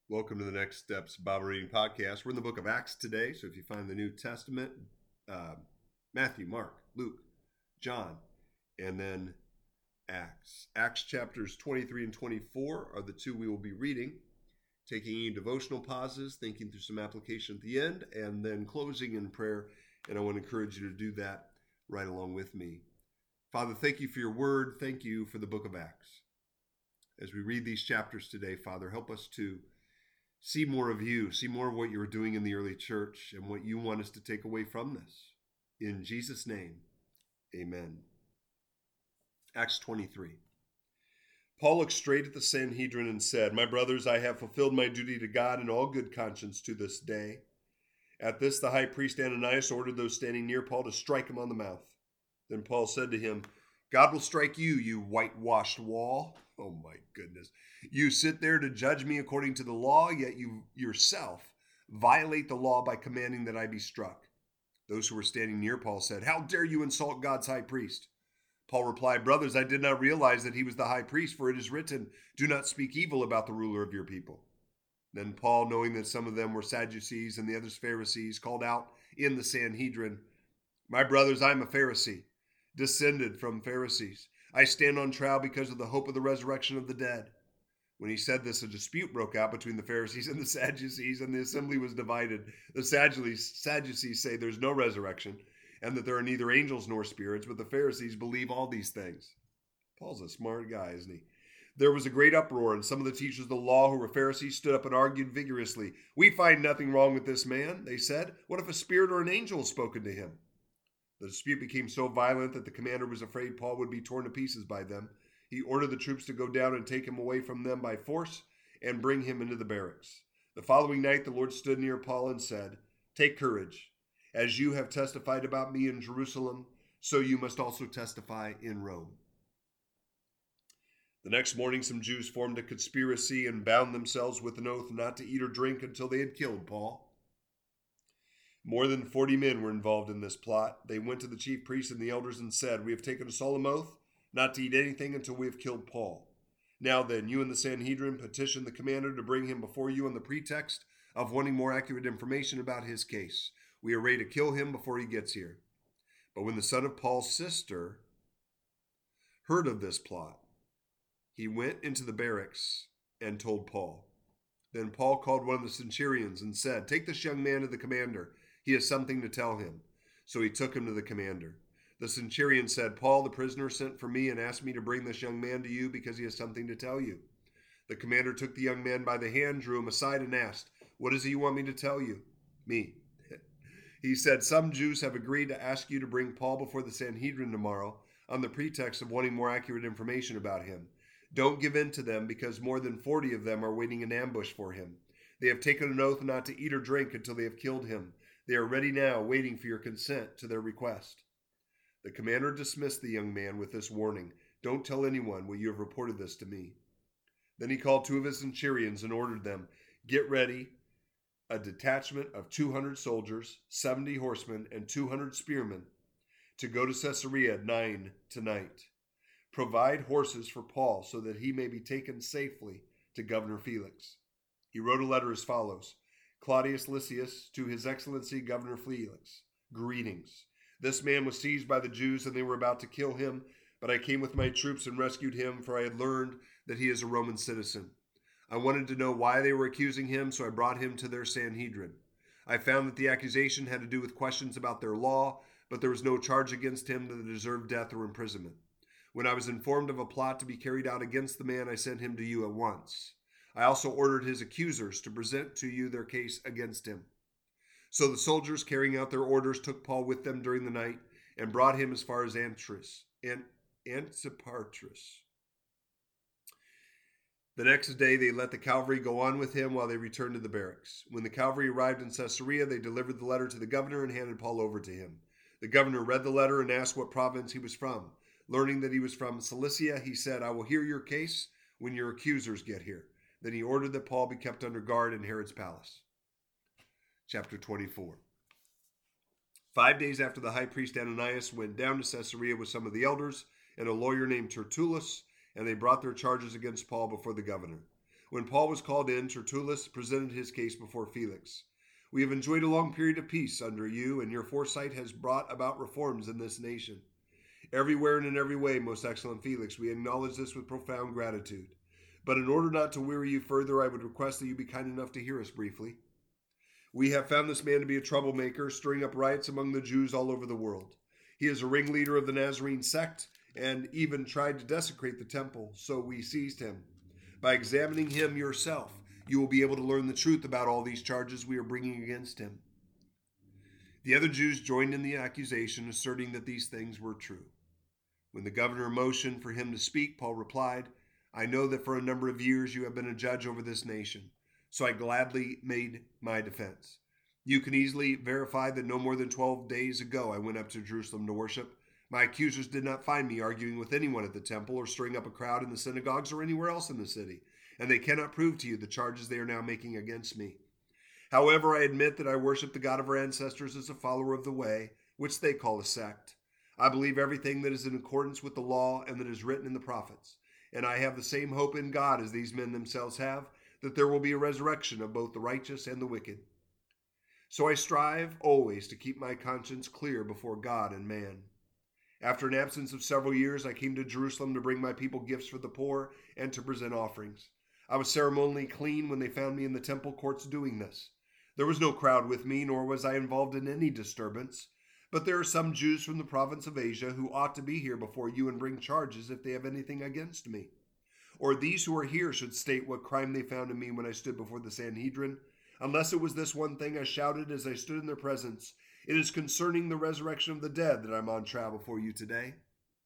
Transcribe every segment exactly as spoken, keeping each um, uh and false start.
Welcome to the Next Steps Bible Reading Podcast. We're in the book of Acts today, so if you find the New Testament, uh, Matthew, Mark, Luke, John, and then Acts. Acts chapters twenty-three and twenty-four are the two we will be reading, taking any devotional pauses, thinking through some application at the end, and then closing in prayer. And I want to encourage you to do that right along with me. Father, thank you for your word. Thank you for the book of Acts. As we read these chapters today, Father, help us to see more of you, see more of what you were doing in the early church and what you want us to take away from this. In Jesus' name, amen. Acts twenty-three. Paul looked straight at the Sanhedrin and said, "My brothers, I have fulfilled my duty to God in all good conscience to this day." At this, the high priest Ananias ordered those standing near Paul to strike him on the mouth. Then Paul said to him, "God will strike you, you whitewashed wall." Oh my goodness. You sit there to judge me according to the law, yet you yourself violate the law by commanding that I be struck. Those who were standing near Paul said, "How dare you insult God's high priest?" Paul replied, "Brothers, I did not realize that he was the high priest, for it is written, 'Do not speak evil about the ruler of your people.'" Then Paul, knowing that some of them were Sadducees and the others Pharisees, called out in the Sanhedrin, "My brothers, I am a Pharisee, descended from Pharisees. I stand on trial because of the hope of the resurrection of the dead." When he said this, a dispute broke out between the Pharisees and the Sadducees, and the assembly was divided. The Sadducees say there's no resurrection, and that there are neither angels nor spirits, but the Pharisees believe all these things. Paul's a smart guy, isn't he? There was a great uproar, and some of the teachers of the law who were Pharisees stood up and argued vigorously. "We find nothing wrong with this man," they said. "What if a spirit or an angel has spoken to him?" The dispute became so violent that the commander was afraid Paul would be torn to pieces by them. He ordered the troops to go down and take him away from them by force and bring him into the barracks. The following night, the Lord stood near Paul and said, "Take courage. As you have testified about me in Jerusalem, so you must also testify in Rome." The next morning, some Jews formed a conspiracy and bound themselves with an oath not to eat or drink until they had killed Paul. More than forty men were involved in this plot. They went to the chief priests and the elders and said, "We have taken a solemn oath not to eat anything until we have killed Paul. Now then, you and the Sanhedrin petition the commander to bring him before you on the pretext of wanting more accurate information about his case. We are ready to kill him before he gets here." But when the son of Paul's sister heard of this plot, he went into the barracks and told Paul. Then Paul called one of the centurions and said, "Take this young man to the commander. He has something to tell him." So he took him to the commander. The centurion said, "Paul, the prisoner, sent for me and asked me to bring this young man to you because he has something to tell you." The commander took the young man by the hand, drew him aside, and asked, "What is it you want me to tell you?" "Me." He said, "Some Jews have agreed to ask you to bring Paul before the Sanhedrin tomorrow on the pretext of wanting more accurate information about him. Don't give in to them, because more than forty of them are waiting in ambush for him. They have taken an oath not to eat or drink until they have killed him. They are ready now, waiting for your consent to their request." The commander dismissed the young man with this warning, "Don't tell anyone what you have reported this to me." Then he called two of his centurions and ordered them, "Get ready a detachment of two hundred soldiers, seventy horsemen, and two hundred spearmen to go to Caesarea at nine tonight. Provide horses for Paul so that he may be taken safely to Governor Felix." He wrote a letter as follows: "Claudius Lysias, to His Excellency Governor Felix, greetings. This man was seized by the Jews and they were about to kill him, but I came with my troops and rescued him, for I had learned that he is a Roman citizen. I wanted to know why they were accusing him, so I brought him to their Sanhedrin. I found that the accusation had to do with questions about their law, but there was no charge against him that deserved death or imprisonment. When I was informed of a plot to be carried out against the man, I sent him to you at once. I also ordered his accusers to present to you their case against him." So the soldiers, carrying out their orders, took Paul with them during the night and brought him as far as Antipatris. Antipatris. The next day they let the cavalry go on with him while they returned to the barracks. When the cavalry arrived in Caesarea, they delivered the letter to the governor and handed Paul over to him. The governor read the letter and asked what province he was from. Learning that he was from Cilicia, he said, "I will hear your case when your accusers get here." Then he ordered that Paul be kept under guard in Herod's palace. Chapter twenty-four. Five days after the high priest Ananias went down to Caesarea with some of the elders and a lawyer named Tertullus, and they brought their charges against Paul before the governor. When Paul was called in, Tertullus presented his case before Felix. We have enjoyed a long period of peace under you, and your foresight has brought about reforms in this nation. Everywhere and in every way, most excellent Felix, we acknowledge this with profound gratitude. But in order not to weary you further, I would request that you be kind enough to hear us briefly. We have found this man to be a troublemaker, stirring up riots among the Jews all over the world. He is a ringleader of the Nazarene sect and even tried to desecrate the temple, so we seized him. By examining him yourself, you will be able to learn the truth about all these charges we are bringing against him. The other Jews joined in the accusation, asserting that these things were true. When the governor motioned for him to speak, Paul replied, I know that for a number of years you have been a judge over this nation, so I gladly made my defense. You can easily verify that no more than twelve days ago I went up to Jerusalem to worship. My accusers did not find me arguing with anyone at the temple or stirring up a crowd in the synagogues or anywhere else in the city, and they cannot prove to you the charges they are now making against me. However, I admit that I worship the God of our ancestors as a follower of the way, which they call a sect. I believe everything that is in accordance with the law and that is written in the prophets, and I have the same hope in God as these men themselves have, that there will be a resurrection of both the righteous and the wicked. So I strive always to keep my conscience clear before God and man. After an absence of several years, I came to Jerusalem to bring my people gifts for the poor and to present offerings. I was ceremonially clean when they found me in the temple courts doing this. There was no crowd with me, nor was I involved in any disturbance. But there are some Jews from the province of Asia who ought to be here before you and bring charges if they have anything against me. Or these who are here should state what crime they found in me when I stood before the Sanhedrin. Unless it was this one thing I shouted as I stood in their presence, it is concerning the resurrection of the dead that I'm on trial before you today.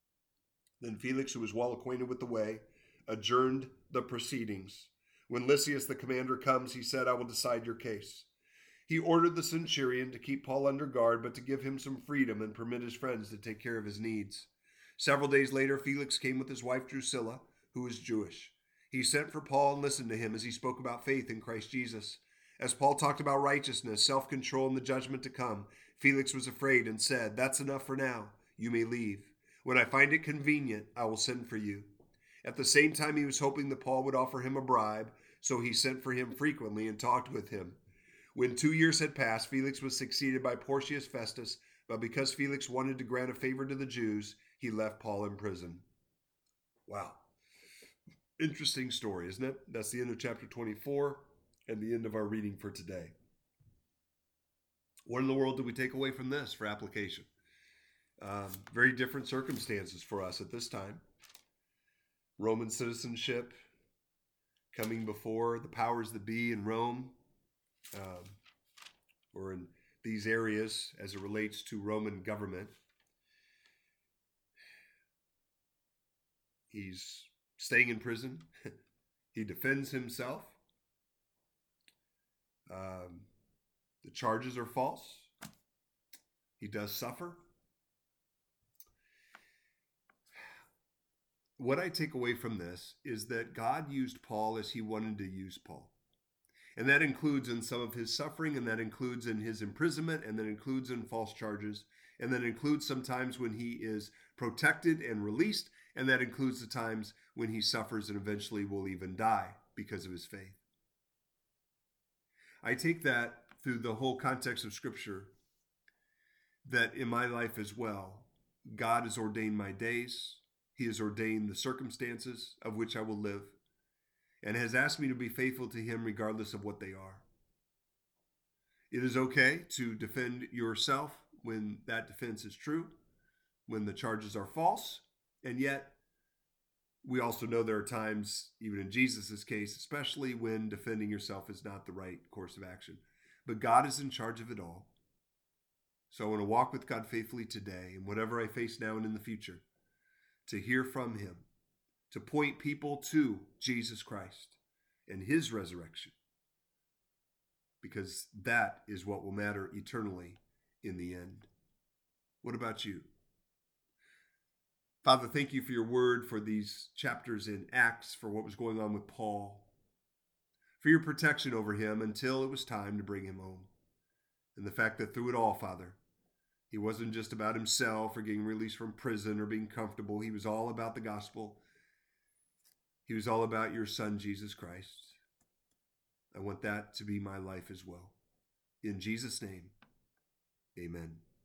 Then Felix, who was well acquainted with the way, adjourned the proceedings. When Lysias the commander comes, he said, I will decide your case. He ordered the centurion to keep Paul under guard, but to give him some freedom and permit his friends to take care of his needs. Several days later, Felix came with his wife Drusilla, who was Jewish. He sent for Paul and listened to him as he spoke about faith in Christ Jesus. As Paul talked about righteousness, self-control, and the judgment to come, Felix was afraid and said, That's enough for now. You may leave. When I find it convenient, I will send for you. At the same time, he was hoping that Paul would offer him a bribe, so he sent for him frequently and talked with him. When two years had passed, Felix was succeeded by Porcius Festus, but because Felix wanted to grant a favor to the Jews, he left Paul in prison. Wow. Interesting story, isn't it? That's the end of chapter twenty-four and the end of our reading for today. What in the world do we take away from this for application? Um, very different circumstances for us at this time. Roman citizenship coming before the powers that be in Rome, um, or in these areas as it relates to Roman government. He's staying in prison. He defends himself. Um, the charges are false. He does suffer. What I take away from this is that God used Paul as he wanted to use Paul. And that includes in some of his suffering, and that includes in his imprisonment, and that includes in false charges, and that includes sometimes when he is protected and released, and that includes the times when he suffers and eventually will even die because of his faith. I take that through the whole context of Scripture, that in my life as well, God has ordained my days. He has ordained the circumstances of which I will live, and has asked me to be faithful to him regardless of what they are. It is okay to defend yourself when that defense is true, when the charges are false, and yet we also know there are times, even in Jesus' case, especially when defending yourself is not the right course of action. But God is in charge of it all. So I want to walk with God faithfully today, and whatever I face now and in the future, to hear from him, to point people to Jesus Christ and his resurrection, because that is what will matter eternally in the end. What about you? Father, thank you for your word, for these chapters in Acts, for what was going on with Paul, for your protection over him until it was time to bring him home. And the fact that through it all, Father, he wasn't just about himself or getting released from prison or being comfortable. He was all about the gospel. He was all about your son, Jesus Christ. I want that to be my life as well. In Jesus' name, amen.